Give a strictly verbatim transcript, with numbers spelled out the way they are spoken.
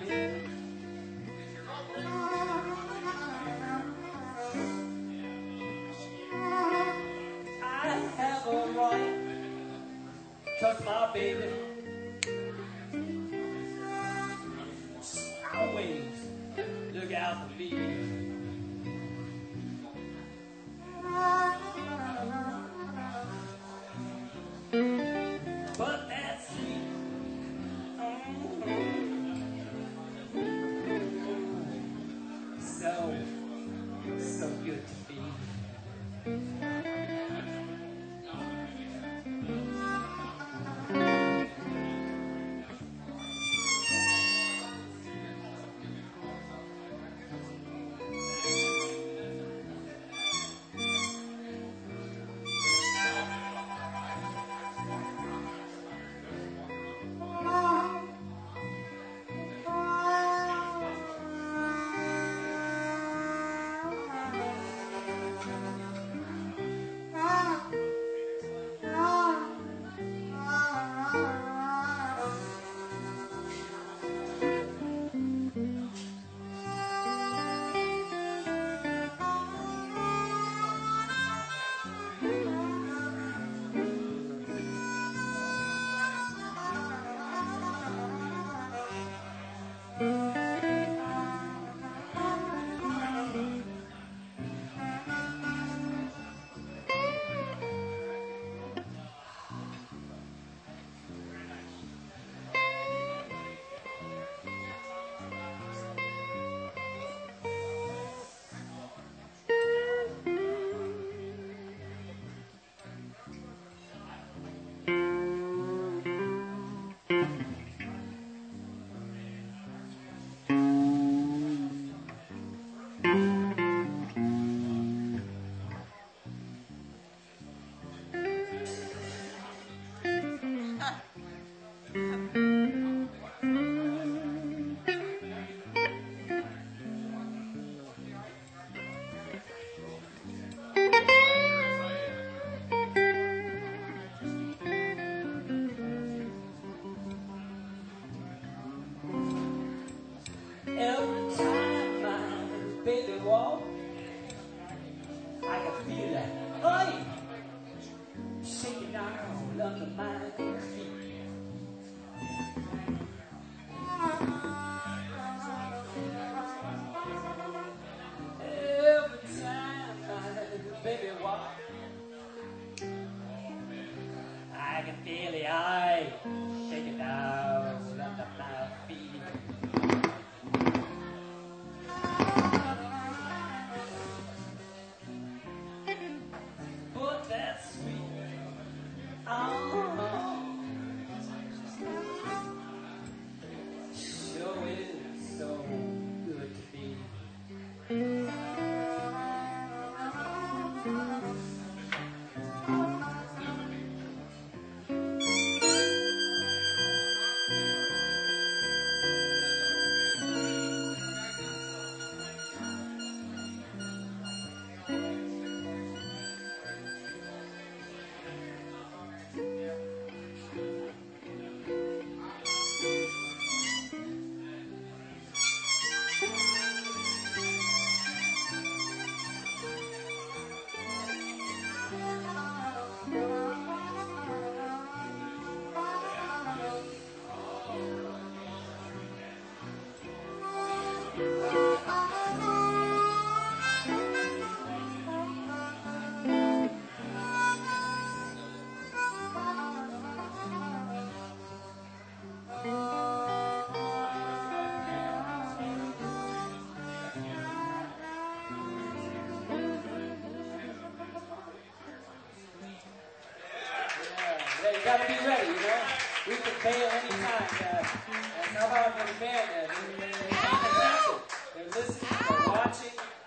Touch my baby. Always look out for me. But that's sweet. So, so good to be. Every time my baby walk, I can feel that, hey, shaking all under my feet. Every time my baby walk, I can feel the eye shaking all under my feet. You got to be ready, you know. We can bail anytime. Uh, and how about for the band? Uh, they're, they're, they're listening, they're watching.